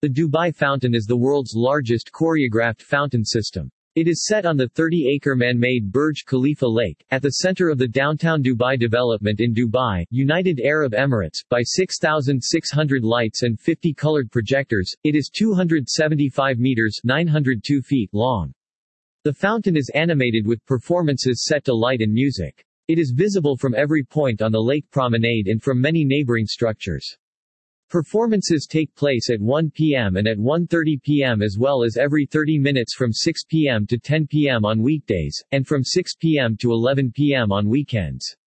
The Dubai Fountain is the world's largest choreographed fountain system. It is set on the 30-acre man-made Burj Khalifa Lake, at the center of the downtown Dubai development in Dubai, United Arab Emirates. By 6,600 lights and 50 colored projectors, it is 275 meters (902 feet) long. The fountain is animated with performances set to light and music. It is visible from every point on the lake promenade and from many neighboring structures. Performances take place at 1 p.m. and at 1:30 p.m. as well as every 30 minutes from 6 p.m. to 10 p.m. on weekdays, and from 6 p.m. to 11 p.m. on weekends.